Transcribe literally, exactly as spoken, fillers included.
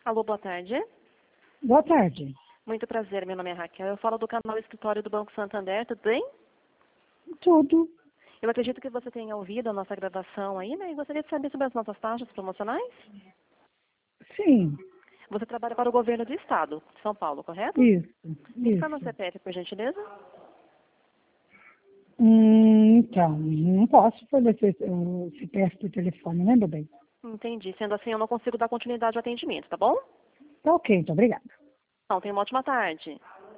Alô, boa tarde. Boa tarde. Muito prazer, meu nome é Raquel. Eu falo do canal Escritório do Banco Santander, tudo bem? Tudo. Eu acredito que você tenha ouvido a nossa gravação aí, né? E gostaria de saber sobre as nossas taxas promocionais. Sim, Você trabalha para o governo do estado de São Paulo, correto? isso, Me fala o isso. C P F, por gentileza. Hum, então, não posso fornecer o C P F por telefone, né, meu bem? Entendi. Sendo assim, eu não consigo dar continuidade ao atendimento, tá bom? Tá ok, muito obrigada. Então, tenha uma ótima tarde.